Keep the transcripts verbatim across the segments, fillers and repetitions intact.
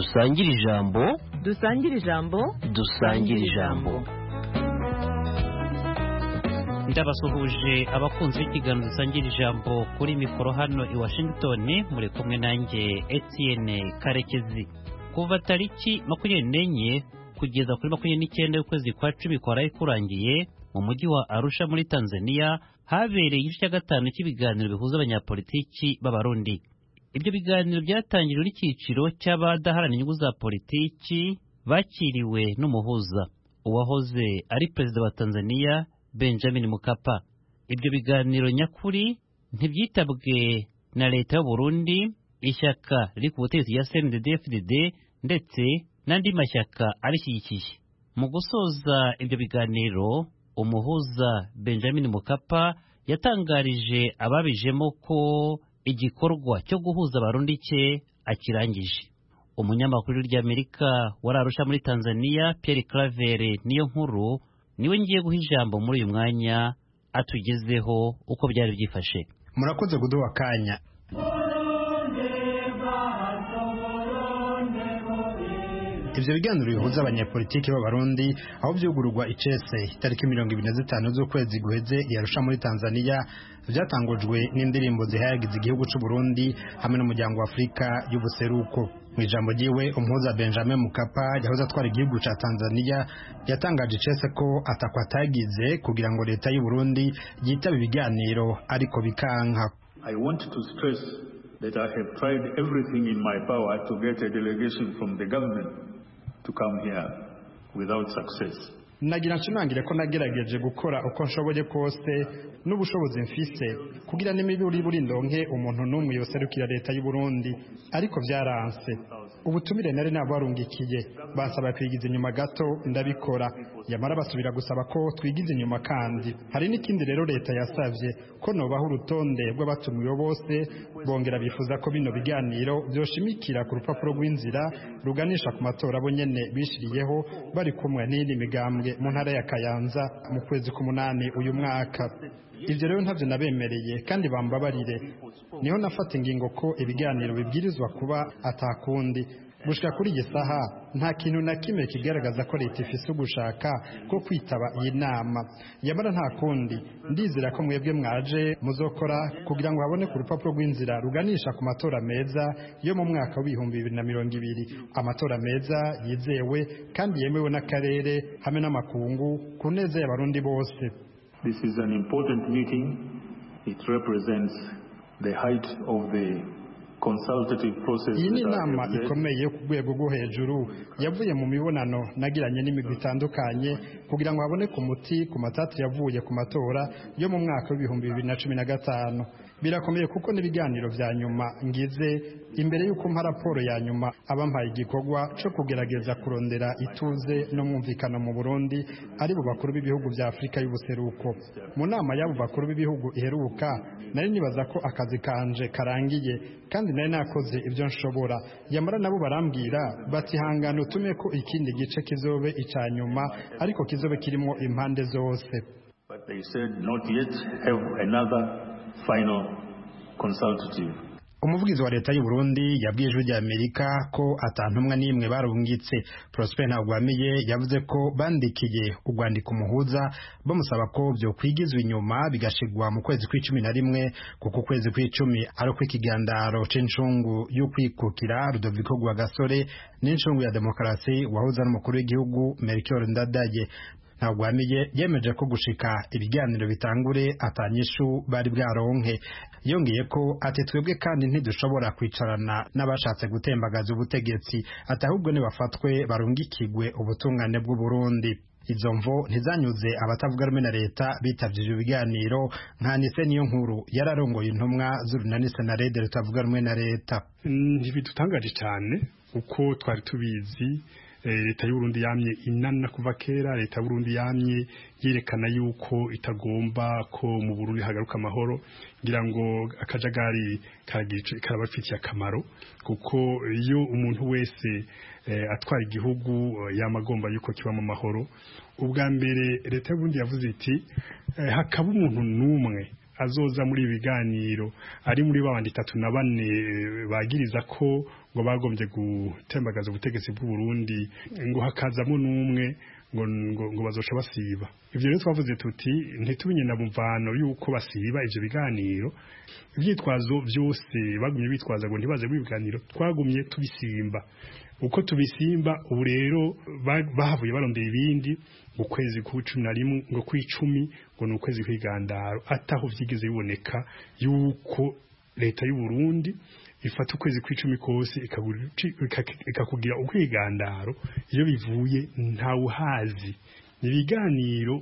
dusangire ijambo dusangire ijambo dusangire ijambo ndabasuhuje abakunzi b'ikiganiro dusangira ijambo kuri mikoro hano i Washington, muri kumwe nanjye Etienne Karekezi. Kuva tariki makumyabiri n'enye kugeza kuri makumyabiri n'icyenda y'ukwezi kwa cumi kwaraye kurangiye mu mujyi wa Arusha muri Tanzania habereye igice cya gatanu cy'ibiganiro bihuza abanyapolitiki b'abarundi. Ibyo biganiro byatangiriwe n'icyiciro cy'abadaharanira inyungu za politiki bakiriwe n'umuhuza uwahoze ari perezida wa Tanzania Benjamin Mkapa. Ibyo biganiro nyakuri ntibyitabwe na leta y'u Burundi, ishyaka riri ku butegetsi ya C N D D F D D ndetse n'andi mashyaka arishyigikiye. Mu gusoza ibyo biganiro, umuhuza Benjamin Mkapa yatangarije ababijemo ko igikorwa cyo guhuza abarundi cye akirangije. Umunyamakuru ry'Amerika wari Arusha muri Tanzania Pierre Claver niyo nkuru niwe ngiye guha ijambo muri uyu mwanya atugezeho uko byari byifashe. Murakoze kuduha akanya. Ivyo biganiro bihuza abanyapolitiki b'abarundi aho vyugururwa icese itariki mirongo ibiri na zitanu z'ukwezi guheze yarusha muri Tanzania, vyatangujwe n'indirimbo zihayagiza igihugu c'u Burundi hamwe n'umuryango wa Afrika y'ubuseruko. Mu ijambo ryiwe, umuhuza Benjamin Mkapa yahoze atwara igihugu ca Tanzania yatangaje icese ko atakwa atagize kugira ngo leta y'u Burundi yitabe ibiganiro ariko bikanka. I want to stress that I have tried everything in my power to get a delegation from the government to come here without success. Nagira nshimangire ko nagerageje gukora uko nshoboye kose n'ubushobozi mfise kugira n'imiburi buri ndonke umuntu n'umwe yoserukira leta y'u Burundi, ariko vyaranse. Ubutumire nari nabarungikiye basaba kwigiza inyuma gato, ndabikora, yamara basubira gusaba ko twigize inyuma kandi. Hari n'ikindi rero leta yasavye ko nobaho urutonde rw'abatumiwe bose, bongera bifuza ko bino biganiro vyoshimikira ku rupapuro rw'inzira ruganisha ku matora bo nyene bishiriyeho bari kumwe n'indi migambwe mu ntara ya Kayanza mu kwezi k'umunani uyu mwaka. Ivyo rero ntavyo nabemereye kandi bambabarire. Niho nafata ingingo ko ibiganiro bibwirizwa kuba atakundi. Gushika kuri iyi saha nta kintu na kimwe kigaragaza ko leta ifise ugushaka ko kwitaba iyi nama. Yamara nta kundi, ndizera ko mwebwe mwaje muzokora kugira ngo habone ku rupapuro rw'inzira ruganisha ku matora meza yo mu mwaka w'ibihumbi bibiri na mirongo ibiri. Amatora meza yizewe kandi yemewe n'akarere hamwe n'amakungu ku neza y'abarundi bose. This is an important meeting. It represents the height of the consultative process. Iyi ni inama ikomeye ku rwego rwo hejuru yavuye mu mibonano nagiranye n'imigwi itandukanye kugira ngo haboneke umuti ku matati yavuye ku matora yo mu mwaka w'ibihumbi bibiri na cumi na gatanu. Birakomeye kuko n'ibiganiro vya nyuma ngize imbere y'uko mpa raporo ya nyuma abampaye igikorwa cyo kugerageza kurondera ituze no mwumvikana mu Burundi ari bo bakuru b'ibihugu vya Afrika y'ubuseruko. Mu nama y'abo bakuru b'ibihugu iheruka nari nibaza ko akazi kanje karangiye kandi nari nakoze ibyo nshobora. Yamara nabo barambwira bati hangana utume ko ikindi gice kizobe ica nyuma ariko kizobe kirimo impande zose. But they said not yet have another final consultative. Umuvugizi wa leta y'u Burundi yabwiye ijwi ry'Amerika ko atantumwa n'imwe barungitse. Prosper Ntagwamiye yavuze ko bandikiye urwandiko umuhuza bamusaba ko byo kwigizwa inyuma bigashigwa mu kwezi kw'icumi na rimwe kuko kwezi kw'icumi ari ko ikigandaro c'incungu y'ukwikukira Rudoviko Rwagasore n'incungu ya demokarasi wahoze ari umukuru w'igihugu Melchior Ndadaye. Ntagwamiye yemeje ko gushika ibiganiro bitangure atanyishu bari bwaronke. Yongeye ko ati twebwe kandi ntidushobora kwicarana n'abashatse gutembagaza ubutegetsi, atahubwo ni bafatwe barungikigwe ubutungane bw'u Burundi. Izo mvo ntizanyuze abatavuga rumwe na leta bitavye ibyo biganiro nka Nise niyo nkuru yararongoye intumwa z'urunani Senarede rutavuga rumwe na leta. Ntibidutangaje cyane uko twari tubizi. Leta y'u Burundi yamye inana kuva kera. Leta y'u Burundi yamye yerekana yuko itagomba ko mu Burundi hagaruka amahoro, ngira ngo akajagari karabafitiye akamaro kuko iyo umuntu wese atwara igihugu yamagomba yuko kibamo amahoro. Ubwa mbere leta y'u Burundi yavuze iti hakaba umuntu numwe azoza muri ibiganiro ari muri babandi tatu na bane bagiriza ko ngo bagombye gutembagaza ubutegetsi bw'u Burundi ngo hakazamo n'umwe ngo ngo, ngo bazosha basiba. Ivyo rero twavuze tuti ntitumenye na muvano yuko basiba ivyo biganiro, ivyitwazo byose bagumye bitwaza ngo ntibaze biganiro, twagumye tubisimba. Uko tubisimba ubu rero bahavuye barondera ibindi ukwezi ku cumi na rimwe ngo kw'icumi ngo ni ukwezi kw'igandaro, ataho vyigeze biboneka yuko leta y'u Burundi ifata ukwezi kw'icumi kose ikakugira ukwigandaro iyo bivuye ntawuhazi. Ibiganiro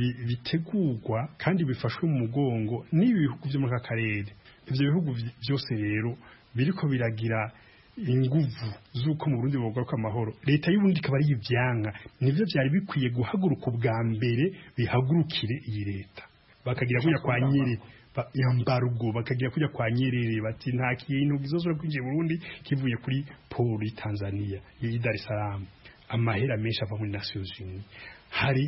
bitegurwa kandi bifashwe mu mugongo n'ibi bihugu byo mu karere. Ivyo bihugu byose rero biriko biragira inguvu zuko mu Burundi bogaruka amahoro. Leta y'u Burundi ikaba ari ivyanka, nivyo byari bikwiye guhaguruka ubwa mbere bihagurukire iyi leta, bakagira kuya kwa Nyeri yambarugo, bakagira kuja kwa Nyerere bati nta kintu gizozora kwinjiye Burundi kivuye kuri poli Tanzania yi Dar es Salaam. Amahera menshi ava muri Nations Unies, hari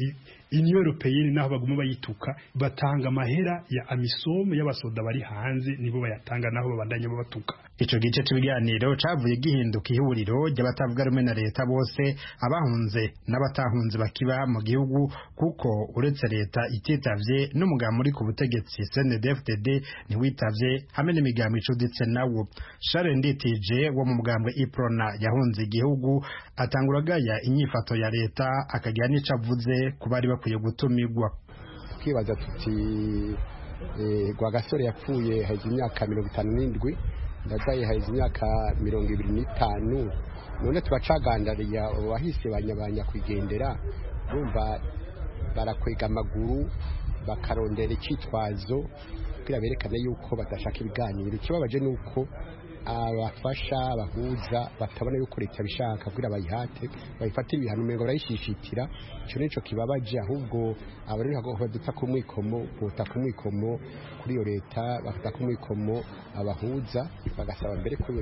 Union Européenne naho baguma bayituka, batanga amahera ya amisom y'abasoda bari hanze nibo bayatanga naho babandanye batuka. Ico gice cy'ibiganiro cavuye gihinduka ihuriro ry'abatavuga rumwe na leta bose, abahunze n'abatahunze bakiba mu gihugu, kuko uretse leta ititavye n'umugambi muri ku butegetsi C N D D F D D ntiwitavye, hamwe n'imigambi icuditse nawo. Charles Nditije wo mu mugambwe Iprona yahunze igihugu atanguragaya inyifato ya leta, akagira n'ico avuze ku bari bakwiye gutumigwa. Kwibaza tuti eh Rwagasore yapfuye haje imyaka mirongo itanu n'indwi, Ndadaye haje imyaka mirongo ibiri n'itanu, none tubacagandariya wahise banyabanya kwigendera, urumva barakwega amaguru bakarondera icitwazo kugira berekane yuko badashaka ibiganiro. Ikibabaje nuko abafasha abahuza batabona yuko leta bishaka kugira bayihate bayifate ibihano mengo barayishishitira. Ico nico kibabaje, ahubwo abari hago duta kumwikomo bota kumwikomo kuri yo leta, bafata kumwikomo abahuza bagasaba mbere ko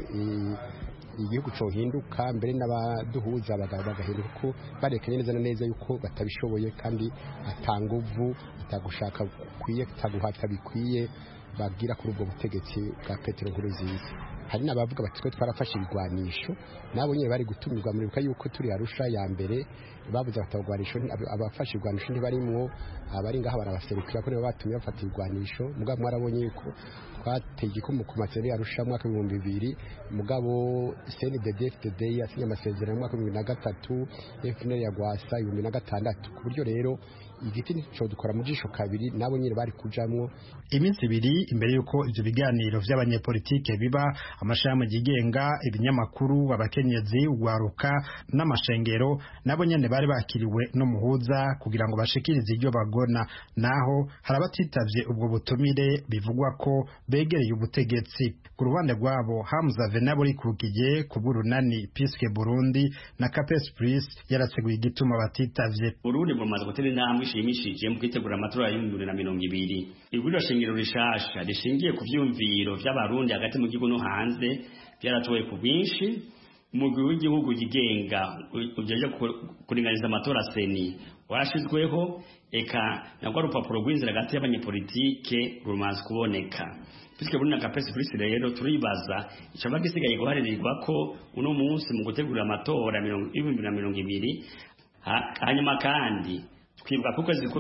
igihugu cyo hinduka, mbere n'abaduhuza bagahinduka ko barekanye neza neza yuko batabishoboye kandi atanguvu atagushaka kwiye taguhata bikwiye bagira kuri ubwo butegetsi bwa Petero Nkurunziza. Hari nabavuga bati twe twarafashe ibigwanisho, nabo nyine bari gutumirwa muri buka yuko turi Arusha ya mbere babuze batagwanisho, abafashe ibigwanisho ntibarimwo, abari ngaha barabaserukira ko batumye bafata ibigwanisho. Mugabo mwarabonye yuko twateye igikumu ku masezerano Arusha mwaka wa bibiri, mugabo C N D D F D D yasinye amasezerano mwaka wa bibiri na gatatu, F N L ya Gwasa bibiri na gatandatu. Ku buryo rero igiti nico dukora mu jisho kabiri, nabo nyine bari kujamwo. Iminsi ibiri imbere yuko ivyo biganiro vy'abanyepolitike biba, amashami yigenga, ibinyamakuru, abakenyezi, ugwaruka n'amashengero nabo nyene bari bakiriwe no muhuza kugira ngo bashikirize iryo bagona. Naho harabatitavye ubwo butumire bivugwa ko begereye ubutegetsi. Ku ruhande rwabo Hamza Venaburi kurukije ku Burunani Piske Burundi na Capes Plus yarateguye igituma batitavye. Burundi bumaze gutera intambwe ishimishije mu kwitegura amatora y'ibihumbi bibiri na mirongo ibiri. Iguriro shingiro rishasha rishingiye ku vyumviro vy'abarundi hagati mu gihugu no hanze byaratowe ku bwinshi. Umugwi w'igihugu yigenga ujeje kuringaniza amatora seni warashizweho, eka nagwa rupapuro rw'inzira hagati y'abanyepolitike rumaze kuboneka. Piske Burundi na Capes Plus rero turibaza icyo bagisigaye guharirirwa ko uno munsi mu gutegura amatora y'ibihumbi bibiri na mirongo ibiri. Hanyuma kandi twibuka ko kwezi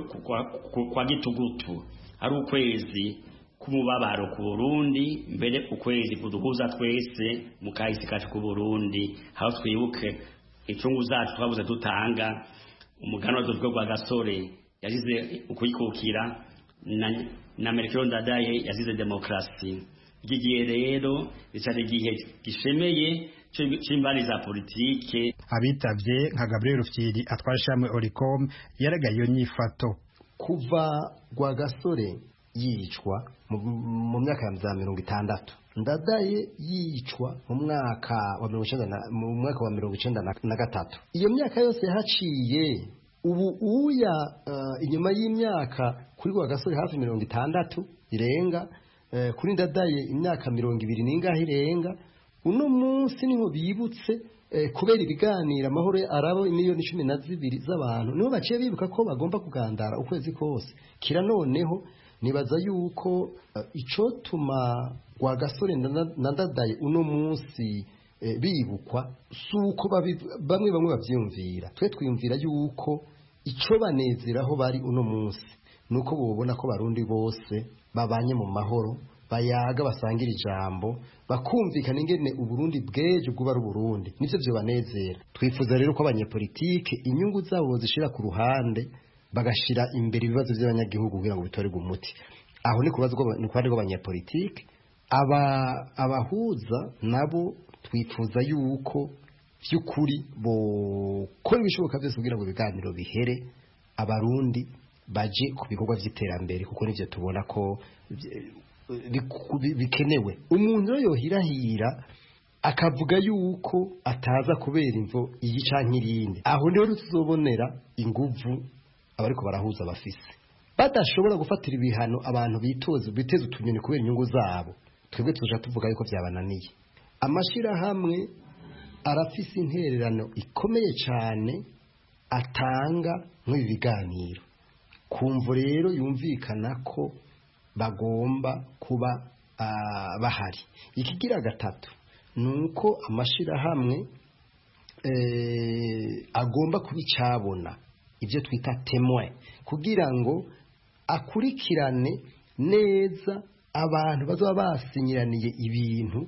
kwa gitugutu ari ukwezi kumubabaro ku Burundi, mbere ukwezi kuduhuza twese mu kahise kacu ku Burundi, aho twibuke incungu zacu twabuze dutanga. Umuganwa w'urwego rwa Gasore yagize ukuyikukira na na Melchior Ndadaye yazize demokrasi. Igihe rero icari gihe gishemeye c'imbari za politike. Abitavye nka Gabriel Rufyiri atwashamwe Oricom yaragaye iyo nyifato. Kuva rwa Gasore yicwa mu myaka ya mirongo itandatu, Ndadaye yicwa mu mwaka wa mirongo icenda na mu mwaka wa mirongo icenda na gatatu. Iyo myaka yose haciye ubu uya uh, inyuma y'imyaka kuri rwa Gasore hafi mirongo itandatu irenga, uh, kuri Ndadaye imyaka mirongo ibiri n'ingahe irenga. Uno munsi niho bibutse uh, kubera ibiganira amahoro arabo miliyoni cumi na zibiri z'abantu niho baciye bibuka ko bagomba kugandara ukwezi kose. Kira noneho nibaza yuko uh, ico tuma rwa Gasore na Ndadaye uno munsi eh, bibukwa suko bamwe bamwe bavyumvira twe twiyumvira yuko ico banezeraho bari uno munsi nuko bobona ko barundi bose babanye mu mahoro bayaga basangira ijambo bakumvikana ingene uburundi bweje bwuba ari uburundi nivyo byo banezera twifuza rero ko abanyepolitike inyungu zabo zishira ku ruhande bagashira imbere ibibazo by'abanyagihugu kugira ngo bitorerwe umuti aho ni kubazo ni kwandi rw'abanyepolitike aba abahuza nabo twifuza yuko by'ukuri bo kora ibishoboka byose kugira ngo ibiganiro bihere abarundi baje ku bikorwa by'iterambere kuko nivyo tubona ko bikenewe umuntu yohirahira akavuga yuko ataza kubera imvo iyi canke irindi aho rero tuzobonera inguvu abariko barahuza bafise badashobora gufatira ibihano abantu bitoze biteze utunyoni kubera inyungu zabo twebwe tuja tuvuga yuko byabananiye amashira hamwe arafise intererano ikomeye cyane atanga nk'ibi biganiro kumva rero yumvikana ko bagomba kuba uh, bahari ikigira gatatu nuko amashira hamwe eh, agomba kubicabona ibyo twita témoin kugira ngo akurikirane neza abantu bazoba basinyiraniye ibintu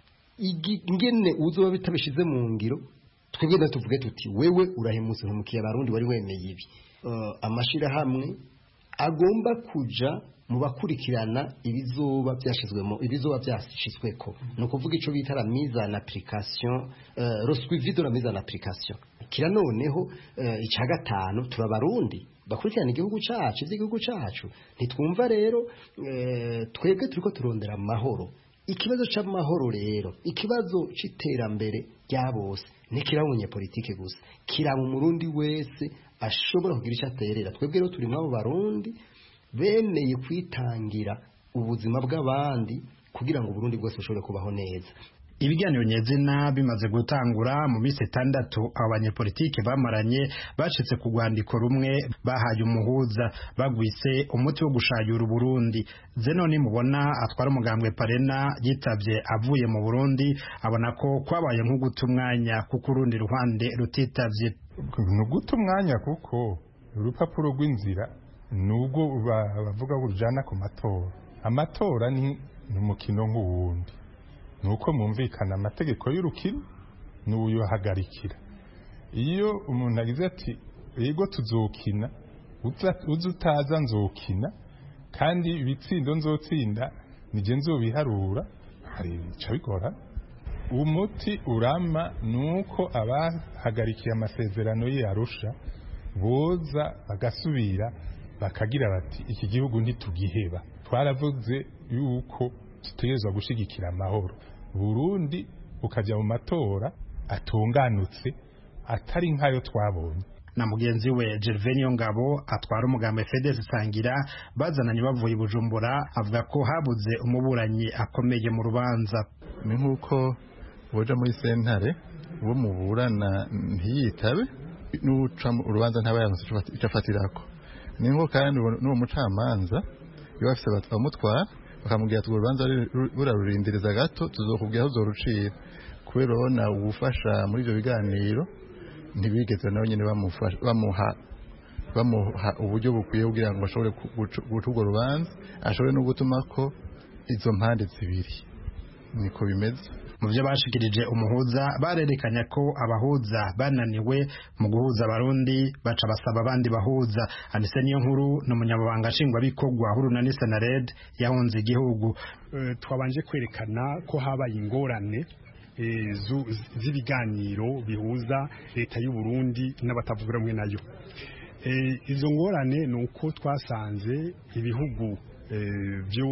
ingene uzoba bitabishize mu ngiro twebwe tuvuge tuti wewe urahemutse nkumukiye abarundi wari wemeye ibi uh, amashira hamwe agomba kuja mu bakurikirana ibizoba byashizwemo ibizoba byashizweko no kuvuga ico bita la mise en application uh, le suivi de la mise en application kira noneho uh, ica gatanu turabarundi bakurikirana igihugu cacu igihugu cacu ntitwumva rero uh, twebwe turiko turondera amahoro ikibazo c'amahoro rero ikibazo c'iterambere rya bose nikirabunye politike gusa kira mu murundi wese ashobora kugira icyo aterera twebwe rero turi mwabo barundi bemeye kwitangira ubuzima bw'abandi kugira ngo Burundi bwose bushobore kubaho neza ibiganiro nyezina bimaze gutangura mu minsi itandatu abanyepolitike bamaranye bacitse ku rwandiko rumwe bahaye umuhuza bagwise umuti wo gushayura Burundi Zenoni mubona atwara umugambwe Parena yitavye avuye mu Burundi abona ko kwabaye nko guta umwanya kuko urundi ruhande rutitavye no guta umwanya kuko urupapuro rw'inzira nubwo bavuga ko rujana ku matora amatora ni umukino nk'uwundi nuko mumvikana amategeko y'urukino n'uyo hagarikira iyo umuntu agize ati yego tuzokina uzutaza nzokina kandi ibitsindo nzotsinda nije nzobiharura hari cabigora umuti urama nuko abahagarikiye amasezerano y'Arusha boza bagasubira bakagira bati iki gihugu ntitugiheba twaravuze yuko tutegerezwa gushigikira amahoro Burundi ukajya mu matora atunganutse atari nkayo twabonye na mugenzi we Gervenio Ngabo atwara umugambi Fedes Sangira bazananye bavuye Bujumbura avuga ko habuze umuburanyi akomeye mu rubanza ni nkuko boja muri sentare bo muburana ntiyitabe n'uca urubanza ntabayanze icafatirako ni nko kandi n'uwo mucamanza iyo bafise batwamutwara bakamubwira tugo rubanza burarurindiriza gato tuzokubwira uzorucira kubera ona ubufasha muri ibyo biganiro ntibigeze nawe nyine bamufasha bamuha bamuha uburyo bukwiye kugira ngo bashobore guca urwo rubanza ashobore no gutuma ko izo mpande zibiri niko bimeze mu byo bashikirije umuhuza barerekanya ko abahuza bananiwe mu guhuza abarundi baca basaba abandi bahuza Anise niyo nkuru n'umunyamabanga nshingwabikorwa huruna ni Senared yahunze igihugu uh, twabanje kwerekana ko habaye ingorane e, z'ibiganiro bihuza leta y'u Burundi n'abatavuga rumwe nayo e, izo ngorane nuko twasanze ibihugu byo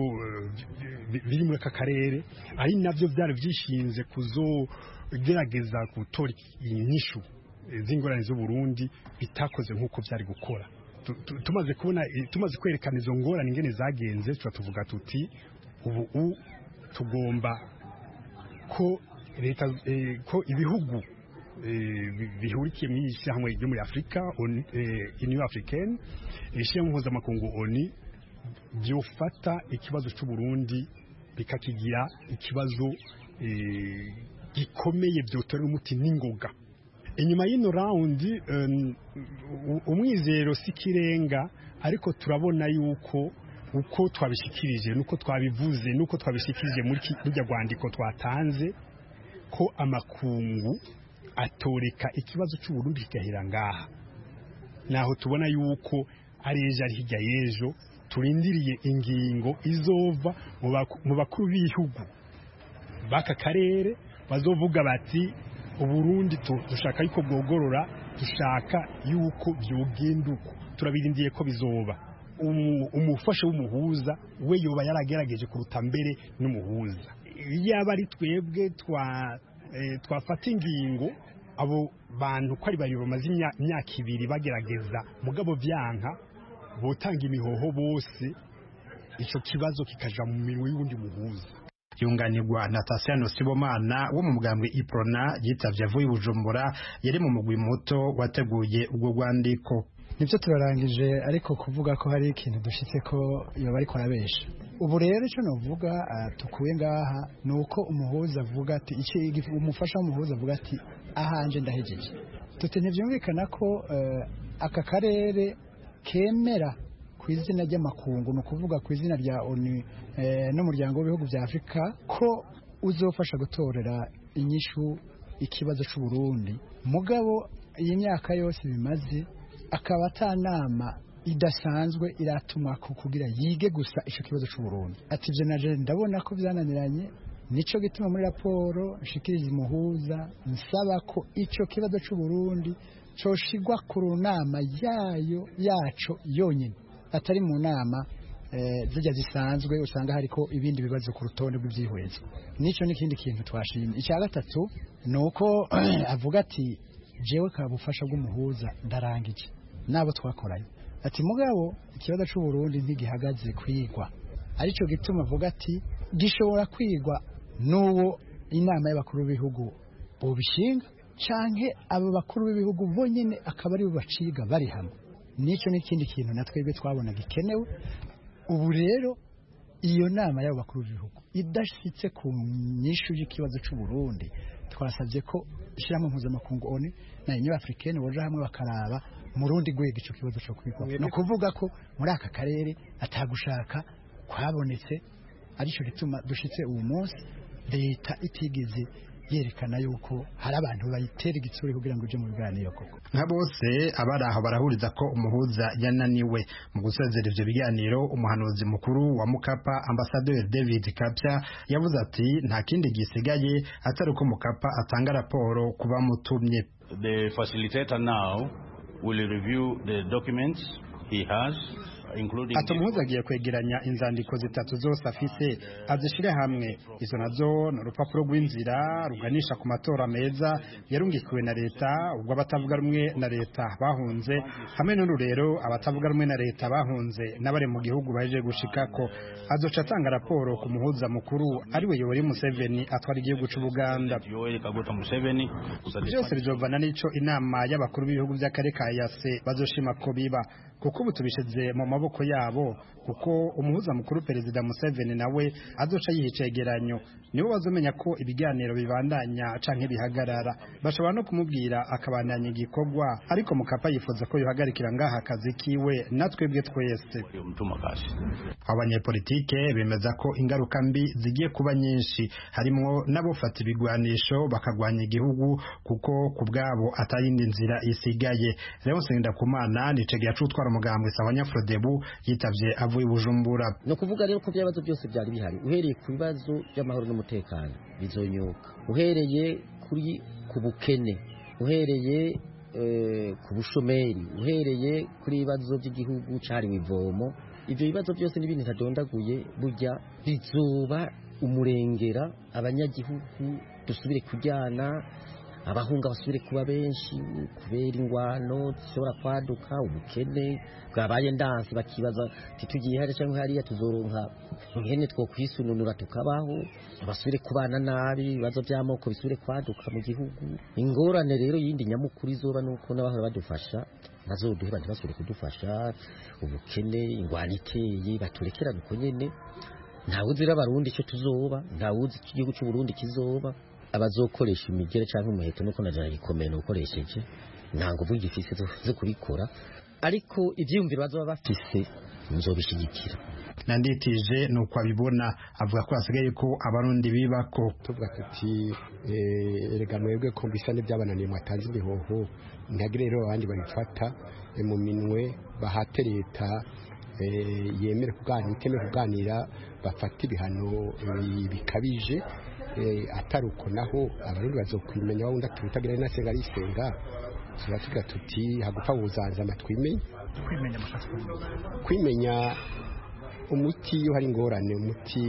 biri muri aka karere ari nabyo byari byishinze kuzogerageza gutora inyishu z'ingorane z'u Burundi bitakoze nk'uko byari gukora tumaze kubona tumaze kwerekana izo ngorane ingene zagenze tuvuga tuti ubu tugomba ko leta ko ibihugu bihurikiye mu ishyirahamwe ryo muri Afurika Union Africaine ishyirahamwe mpuzamakungu ONU byofata ikibazo cy'u Burundi bikakigira ikibazo gikomeye byotora umuti n'ingoga. Inyuma y'ino round um, umwizero sikirenga, ariko turabona yuko uko twabishikirije nuko twabivuze nuko twabishikirije muri kijya rwandiko twatanze ko amakungu atoreka ikibazo cy'u Burundi kigahera ngaha, naho tubona yuko ari ejo ari hirya y'ejo turindiriye ingingo izova mu bakuru b'ibihugu baka karere bazovuga bati Uburundi dushaka yuko bwogorora, dushaka yuko byogenda uko. Turabirindiye ko bizoba. Umufasha w'umuhuza we yoba yaragerageje kuruta mbere n'umuhuza. Yaba ari twebwe twa twafata ingingo, abo bantu ko ari bari bamaze imyaka ibiri bagerageza mugabo vyanka botanga imihoho bose, ico kibazo kikaja mu mirimo y'ubundi muhuza. Yunganirwa na Tasiano Sibomana wo mu mugambwe Iprona yitavye avuye Bujumbura, yari mu mugwi muto wateguye ubwo rwandiko. Nivyo turarangije, ariko kuvuga ko hari ikintu dushitse ko yoba ariko arabesha. Ubu rero ico novuga uh, tukuye ngaha nuko umuhuza avuga ati iki umufasha w'umuhuza avuga ati ahanje ndahejeje. Tute ntivyumvikana ko uh, aka karere kemera kwizina ry'amakungu, no kuvuga kwizina rya O N U eh, n'umuryango w'ibihugu bya Afrika ko uzofasha gutorera inyishu ikibazo cy'u Burundi. Mugabo iyi myaka yose bimaze akaba atanama idasanzwe iratumwa kugira yige gusa ico kibazo cy'u Burundi. Ati je naje ndabona ko byananiranye, nico gituma muri raporo nshikiriza imuhuza nsaba ko ico kibazo cy'u Burundi coshigwa ku runama yayo yaco yonyine, atari mu nama eh, zijya zisanzwe usanga hariko ibindi bibazo ku rutonde rw'ibyihwezo. Nico n'ikindi kintu twashimye. Icya gatatu nuko avuga ati jewe kabufasha bw'umuhuza ndarangije nabo twakoranye. Ati mugabo ikibazo cy'u Burundi ntigihagaze kwigwa, arico gituma avuga ati gishobora kwigwa n'uwo inama y'abakuru b'ibihugu bobishinga canke abo bakuru b'ibihugu bonyene akaba ari bo baciga bari hamwe. Nico n'ikindi kintu natwebwe twabona gikenewe. Ubu rero iyo nama y'abo bakuru b'ibihugu idashitse ku nyishu y'ikibazo cy'u Burundi, twasabye ko ishyirahamwe mpuzamakungu O N U na Union Africaine boja hamwe bakaraba mu rundi rwego ico kibazo cyo kwigwa. No kuvuga ko muri aka karere atagushaka kwabonetse, arico gituma dushitse uwo munsi leta itigeze yerekana yuko hari abantu bayitera igitsuri kugira ngo uje mu biganiro koko. Nka bose abari aho barahuriza ko umuhuza yananiwe. Mu gusezera ivyo biganiro, umuhanuzi mukuru wa Mukapa Ambassadeur David Kapya yavuze ati nta kindi gisigaye atari uko Mukapa atanga raporo kuba mutumye. The facilitator now will review the documents he has, ati umuhuza agiye kwegeranya inzandiko zitatu zose afise azishire hamwe. Izo nazo ni urupapuro rw'inzira ruganisha ku matora meza yarungikiwe na leta ubwo abatavuga rumwe na leta bahunze, hamwe n'ururero abatavuga rumwe na leta bahunze n'abari mu gihugu baje gushikako. Azoca atanga raporo ku muhuza mukuru ariwe Yoweri Museveni atwara igihugu cy'u Buganda. Byose bizovana n'ico inama y'abakuru b'ibihugu by'akarere ka Yase bazoshima ko biba, kuko ubu tubishize mu maboko yabo, kuko umuhuza mukuru Perezida Museveni nawe azoca yicegeranyo. Nibo bazomenya ko ibiganiro bibandanya canke bihagarara. Bashobora no kumubwira akabandanya igikorwa, ariko Mukapa yifuza ko yohagarikira ngaha akazi kiwe natwebwe twese. Abanyepolitike bemeza ko ingaruka mbi zigiye kuba nyinshi, harimo n'abofata ibigwanisho bakagwanya igihugu, kuko kubwabo atayindi nzira isigaye. Leon Sendakumana nicegeye acutwara umugambwe Sawanyafrodebu yitavye avuye Bujumbura. No kuvuga rero ko byabazo byose byari bihari, uhereye ku bibazo by'amahoro n'umutekano bizonyuka, uhereye kuri kubukene, uhereye eh, ku bushomeri, uhereye kuri ibibazo by'igihugu cari wivomo. Ivyo bibazo byose n'ibindi ntadondaguye burya bizoba umurengera, abanyagihugu dusubire kujyana, abahunga basubire kuba benshi kubera ingwano zishobora kwaduka, ubukene bwabaye ndansi bakibaza titugiye hari cyangwa hariya tuzoronka ngene two kwisununura tukabaho, basubire kubana nabi, ibibazo by'amoko bisubire kwaduka mu gihugu. Ingorane rero yindi nyamukuru izoba nuko n'abahora badufasha bazoduhe bandi basubire kudufasha, ubukene, ingwano iteye baturekerana uko nyene. Ntawe uzira abarundi icyo tuzoba, ntawe uzi igihugu cy'u Burundi kizoba. abazokoresha imigere cyangwa umuheto nuko najana gikomeye ukoresheje nta nguvu gifise zo kubikora ariko ivyiyumviro bazoba bafise nzobishigikira. Nanditije nuko abibona avuga ko hasigaye ko abarundi bibako tuvuga tuti erega mwebwe ko bisa n'ibyabananiye mwatanze ibihoho ntagire rero abandi babifata mu minwe bahate leta yemere kuganira itemere kuganira bafata ibihano bikabije atari uko naho abarundi bazokwimenya wawundi atutagira nasenga arisenga tuba tuti hagupfa buzanza amatwimenya kwimenya umuti iyo hari ingorane umuti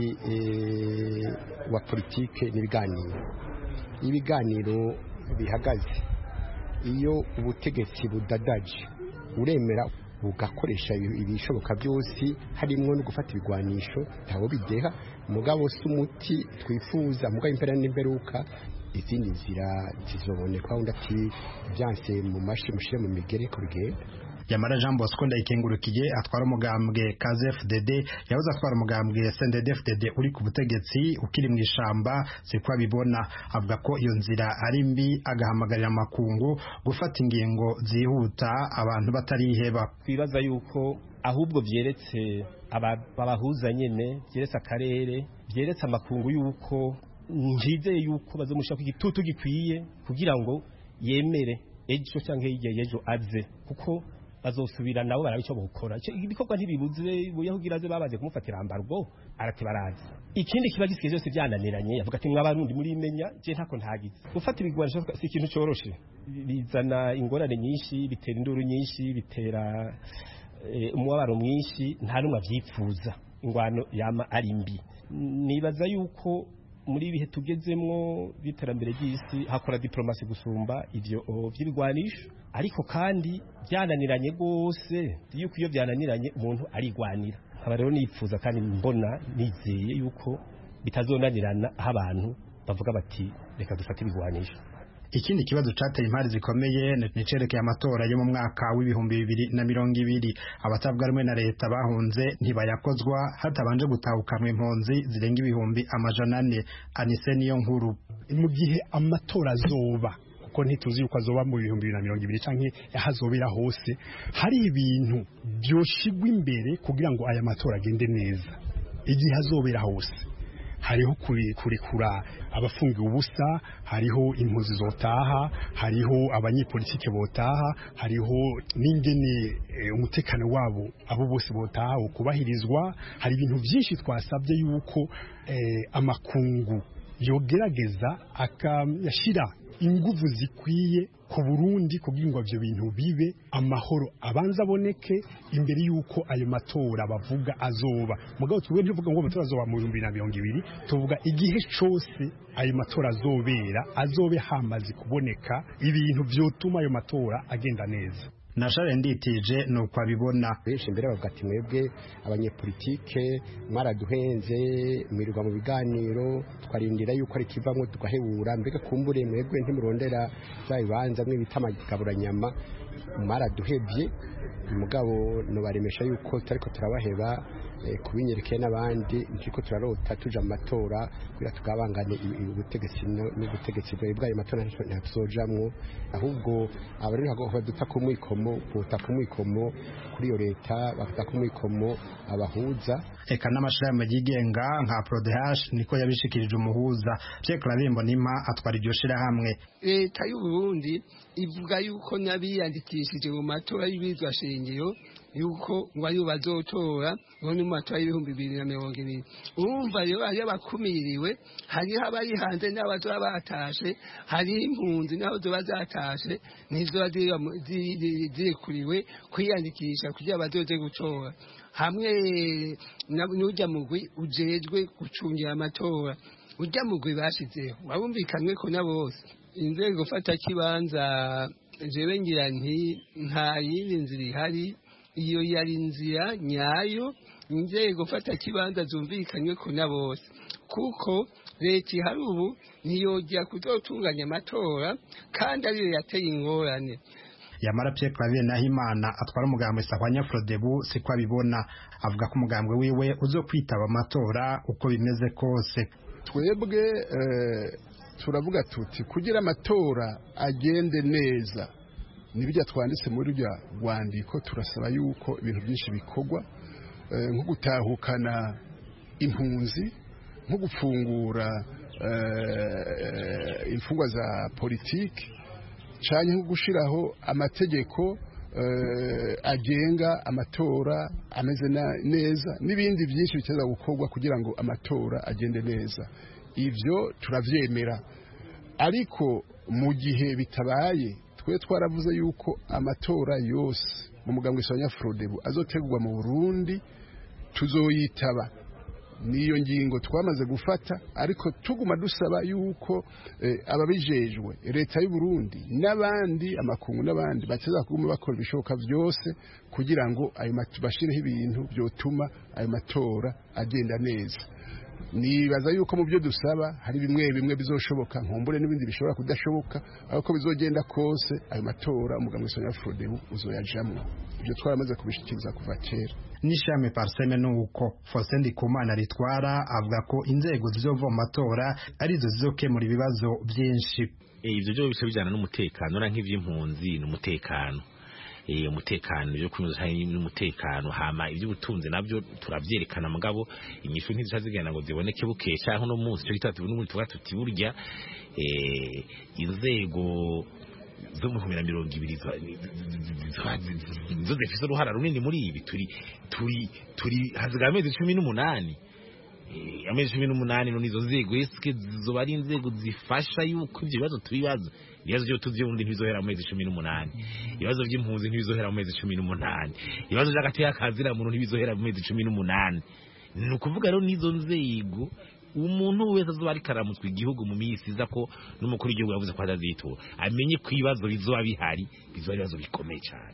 wa politike n'ibiganiro ibiganiro bihagaze iyo ubutegetsi budadaje uremera bugakoresha ibishoboka byose harimo no gufata ibigwanisho ntawo bideha mugabo si umuti twifuza mugabo impera n'imperuka izindi nzira zizoboneka undi ati byanse mu mashi mushire mu migere ku bigenda. Yamara Jean Bosco Ndayikengurukiye atwara umugambwe K Z F D D yahoze atwara umugambwe S N D D F D D uri ku butegetsi ukiri mu ishamba sikwa bibona avuga ko iyo nzira ari mbi agahamagarira amakungu gufata ingingo zihuta abantu batariheba. Twibaza yuko ahubwo byeretse abahuza nyene byeretse akarere byeretse amakungu yuko njizeye yuko bazomusha ku gitutu gikwiye kugira ngo yemere ejo cyangwa yigiye ejo aze kuko bazosubira nabo barabico gukora ibikorwa ntibibuze buyahugiraze babaze kumufatira ambargo arati barazi ikindi kiba gisigaye byose byananiranye yavuga ati mwabarundi muri imenya je ntako ntagize gufata ibigwanisho si ikintu cyoroshe bizana ingorane nyinshi bitera induru nyinshi bitera umubabaro mwinshi nta numwe avyipfuza ingwano yama ari mbi nibaza yuko muri ibihe tugezemwo biterambere ry'isi hakora diplomasi gusumba ivyo vy'ibigwanisho ariko kandi byananiranye gose yuko iyo byananiranye umuntu arigwanira aba rero nipfuza kandi mbona nizeye yuko bitazonanirana aho abantu bavuga bati reka dufate ibigwanisho. Ikindi kibazo cateye impari zikomeye ni cerekeye amatora yo mu mwaka w'ibihumbi bibiri na mirongo ibiri abatavuga rumwe na leta bahunze ntibayakozwa hatabanje gutahukanwa impunzi zirenga ibihumbi amajana ane. Anise niyo nkuru mu gihe amatora azoba kuko ntituzi yuko azoba mu bihumbi bibiri na mirongo ibiri canke ahazobera hose hari ibintu byoshigwa imbere kugira ngo aya matora agende neza igihe azobera hose hariho kurikura abafungiwe ubusa hariho impunzi zotaha hariho abanyepolitike botaha hariho n'ingene e, umutekano wabo abo bose botaha ukubahirizwa hari ibintu byinshi twasabye yuko e, amakungu yogerageza akayashira inguvu zikwiye ku Burundi kugira ngo ivyo bintu bibe amahoro abanza aboneke imbere yuko ayo matora bavuga azoba mugabo twebwe ntivuga ngo amatora azoba mu bihumbi bibiri na mirongo ibiri tuvuga igihe cose ayo matora azobera azobe hamaze kuboneka ibintu vyotuma ayo matora agenda neza. Nashare nditije nuko abibona benshi imbere bavuga ati mwebwe abanyepolitike mwaraduhenze mwirirwa mu biganiro twarindira yuko ari kivamwe tugahebura mbega kumbure mwebwe ntimurondera zabibanza mwe bita amagaburanyama mwaraduhebye mugabo no baremesha yuko tariko turabaheba e, kubinyerekeye n'abandi ntiko turarota tuja mu matora kugira tugabangane ubutegetsi n'ubutegetsi bwayo matora ntatuzojamwo ahubwo abari hago duta kumwikomo buta kumwikomo kuri yo leta bafata kumwikomo abahuza eka n'amashirahamwe yigenga nka Prodehash niko yabishikirije umuhuza Pierre Clarimbo nima atwara iryo shirahamwe. Leta y'u Burundi ivuga yuko nabiyandikishije mu matora y'ibizwa shingiro yuko ngo ayo bazotora ngo ni mu matora y'ibihumbi bibiri na mirongo ibiri urumva rero ari abakumiriwe hari abari hanze n'abazoba batashe hari impunzi n'aho zoba zatashe nizo zirikuriwe kwiyandikisha kugira bazoze gutora hamwe n'ujya mugwi ujejwe gucungira amatora ujya mugwi bashizeho wabumvikanwe ko na bose inzego fata kibanza jewe ngira nti nta yindi nzira ihari iyo yari inzira nyayo inzego fata kibanza zumvikanywe ko na bose kuko leta ihari ubu ntiyojya kuzotunganya amatora kandi ariyo yateye ingorane. Yamara Pierre Claver Nahimana atwara umugambwe Sahwanya Frodebu siko abibona avuga ko umugambwe wiwe uzo kwitaba amatora uko bimeze kose. Twebwe turavuga tuti kugira amatora agende neza nibijya twanditse muri rya rwandiko turasaba yuko ibintu byinshi bikorwa nko gutahukana impunzi nko gufungura imfungwa za politiki cyane nko gushiraho amategeko agenga amatora ameze neza n'ibindi byinshi biteza gukorwa kugira ngo amatora agende neza. Ibyo turavyemera, ariko mu gihe bitabaye twe twaravuze yuko amatora yose mu mugambwe Sanya Frodebu azotegurwa mu Burundi tuzoyitaba. Niyo ngingo twamaze gufata, ariko tuguma dusaba yuko eh, ababijejwe leta y'u Burundi n'abandi amakungu n'abandi bateza kuguma bakora ibishoboka byose kugira ngo ayo matubashireho ibintu byotuma ayo matora agenda neza. Nibaza yuko mu byo dusaba hari bimwe bimwe bizoshoboka, nkumbure n'ibindi bishobora kudashoboka, ariko bizogenda kose ayo matora umugambwe Sanya Frodebu uzoyajamwo. Ibyo twaramaze kubishikiriza kuva kera. Nishame Parseme nuko Faustin Ndikumana ritwara avuga ko inzego zizova mu matora arizo zizokemura ibibazo byinshi. Eh ivyo byo bishe bijana n'umutekano ora nk'ivy'impunzi n'umutekano. Eh umutekano byo kunyuza n'umutekano hama iby'ubutunzi nabyo turavyerekana mugabo inyishu ntizazigana ngo ziboneke bukesha aho no munsi cyo gitatu n'umuntu tuti burya eh inzego zo mu kumira mirongo ibiri zo zifise uruhara runini muri ibi turi turi turi haziga amezi cumi n'umunani eh amezi cumi n'umunani no nizo nzego eske zo bari inzego zifasha yuko ibyo bibazo tubibazo ibibazo byo tuzi undi ntibizohera mu mezi cumi n'umunani ibibazo by'impunzi ntibizohera mu mezi cumi n'umunani ibibazo by'agati y'akazira muntu ntibizohera mu mezi cumi n'umunani ni ukuvuga rero nizo nzego umuntu wese azoba ari karamutswe igihugu mu minsi iza ko n'umukuru w'igihugu yavuze ko atazitora amenye ko ibibazo bizoba bihari bizoba ibibazo bikomeye cyane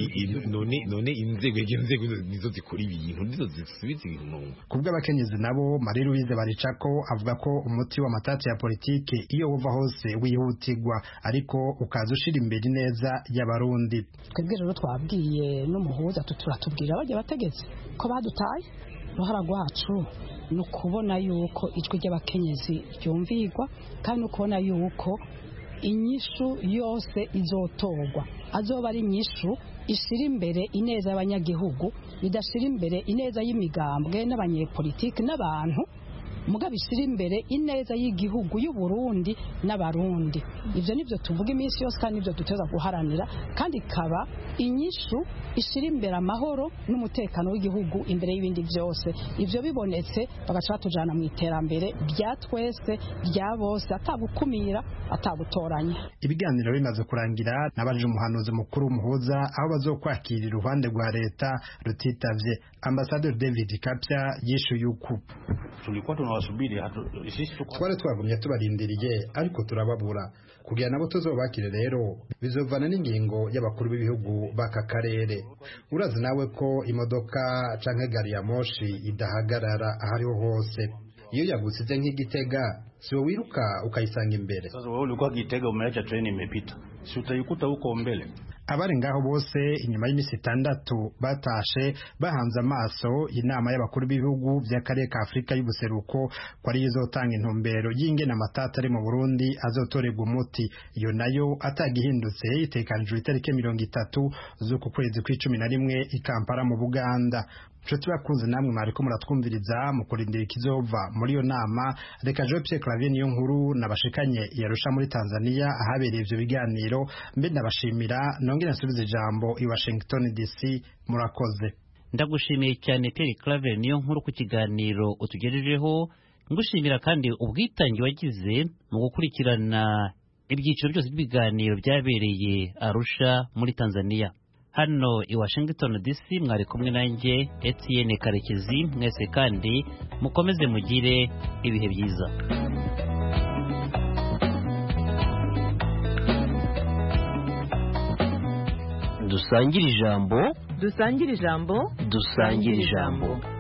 none none inzego inzego nizo zikora ibintu nizo zisubiza ibintu. Kubwo abakenyezi nabo Marie Louise Baricako avuga ko umuti wa matati ya politike iyo uva hose wihutirwa ariko ukaza ushira imbere neza y'abarundi. Twebwe rero twabwiye n'umuhuza tuturatubwira bajya bategetse ko badutaye ruhara rwacu no kubona yuko ijwi ry'abakenyezi ryumvirwa kandi no kubona yuko inyishu yose izotorwa azoba ari inyishu ishira imbere ineza y'abanyagihugu bidashira imbere ineza y'imigambwe n'abanyepolitiki n'abantu muga bishira imbere ineza y'igihugu y'u Burundi n'abarundi. Ivyo nivyo tuvuga iminsi yose kandi nivyo duteza guharanira, kandi kaba inyishu ishira imbere amahoro n'umutekano w'igihugu imbere y'ibindi byose. Ivyo bibonetse bagaca batujana mu iterambere rya twese rya bose atagukumira atagutoranya. Ibiganiro bimaze kurangira nabaje umuhanuzi mukuru w'umuhuza aho bazokwakira uruhande rwa leta rutitavye. Ambassadeur David Kapya yishuye uku tulikuwa tunawasubiri twari twagumye tubarindiriye ariko turababura kugira nabo tuzobakire. Rero bizovana n'ingingo y'abakuru b'ibihugu baka karere. Urazi nawe ko imodoka canke gari ya moshi idahagarara ahariho hose. Iyo yagusize nk'Igitega si wowe wiruka ukayisanga imbere. Sasa wewe ulikuwa Gitega umeacha treni imepita, si utayikuta huko mbele. Abari ngaho bose inyuma y'imisi itandatu batashe bahanze amaso inama y'abakuru b'ibihugu by'akarere ka Afrika y'ubuseruko ko ari izotanga intumbero y'ingene amatata ari mu Burundi azotorerwa umuti. Iyo nayo atagihindutse itekanijwe itariki mirongo itatu z'uku kwezi kw'icumi na rimwe i Kampala mu Buganda. Nshuti bakunze namwe mwariko muratwumviriza mu kurindira ikizova muri iyo nama. Reka Jean Pierre Claver niyo nkuru nabashikanye yarusha muri Tanzania ahabereye ivyo biganiro. Mbe nabashimira nongera nsubiza ijambo i Washington D C. Murakoze. Ndagushimiye cyane Pierre Claver niyo nkuru ku kiganiro utugejejeho. Ngushimira kandi ubwitange wagize mu gukurikirana ibyiciro byose by'ibiganiro byabereye Arusha muri Tanzania. Hano i Washington D C mwari kumwe nanjye Etienne Karekezi. Mwese kandi mukomeze mugire ibihe byiza. Dusangire ijambo dusangire ijambo dusangire ijambo